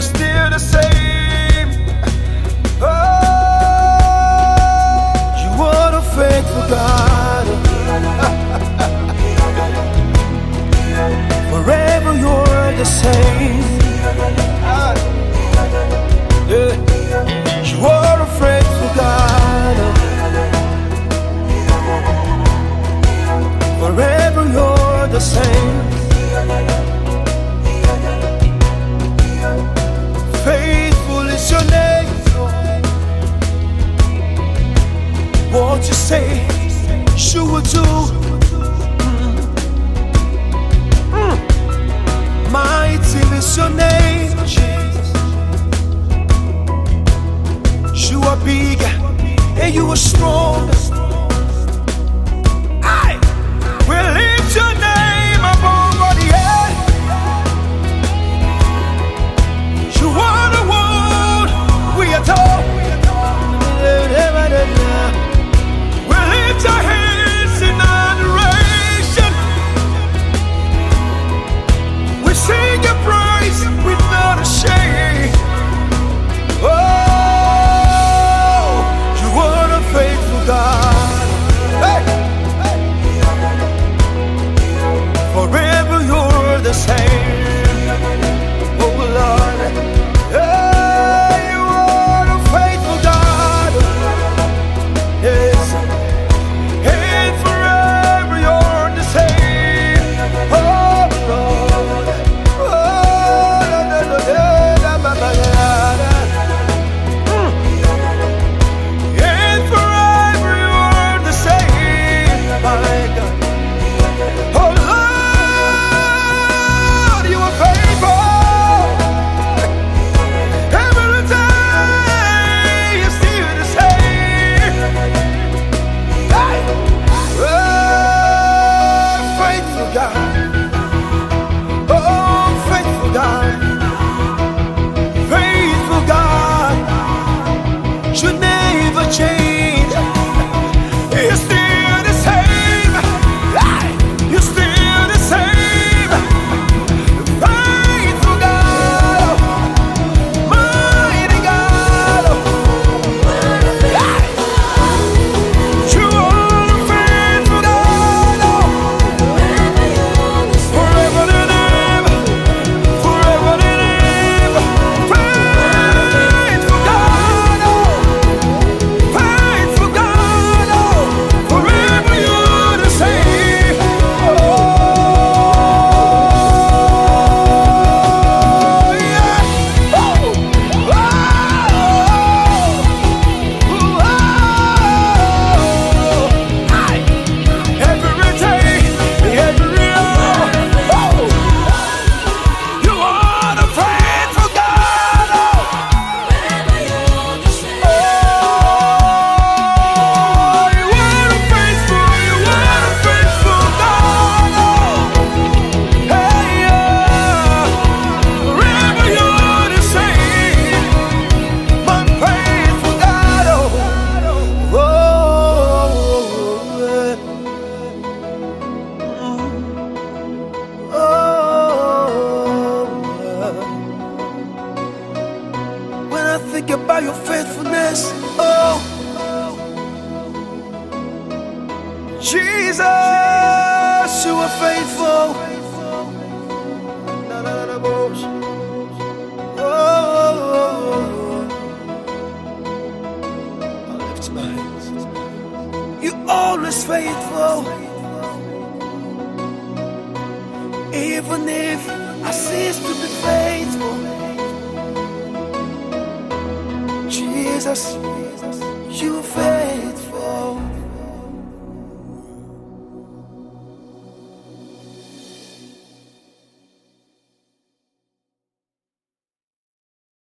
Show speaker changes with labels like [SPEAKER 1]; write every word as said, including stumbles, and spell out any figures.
[SPEAKER 1] you're still the same. Oh, you are a faithful God. Forever you're the same. Yeah. You are a faithful God. Forever you're the same. Faithful is your name. What you say, you will do. Mm. Mighty is your name, Jesus. You are big and you are strong. I will lift your name above all the earth. You are the one we adore. We lift our hands in adoration. We sing your praise without a shame. Oh, you are a faithful God. Hey. Forever you're the same. Oh Lord. Hey, you are a faithful God. Yes. And forever you're the same. Oh Lord. Oh, da, da, da, da, da, da, da. And forever you're the same, my God. Oh Lord, you are faithful. Every day you're still the same. Hey. Oh, faithful God. Oh, faithful God. Faithful God. You never change. You're still the same. Hey. You're still the same. Faithful God. Mighty God. Hey. You are a faithful God. Forever and ever. Forever and ever. Faithful God. Faithful God. Forever you're the same. Oh, yeah. Oh, oh, oh, oh. Aye. Every day, every hour. Oh, you are the faithful God. Oh, you are the faithful, you are the faithful God. Oh, hey, yeah. Forever you're the same. My faithful God. Oh, oh, oh, oh. When I think about your faithfulness, oh, Jesus, you are faithful. Oh, I lift my hands. You always faithful. Even if I cease to be faithful, Jesus, you are faithful.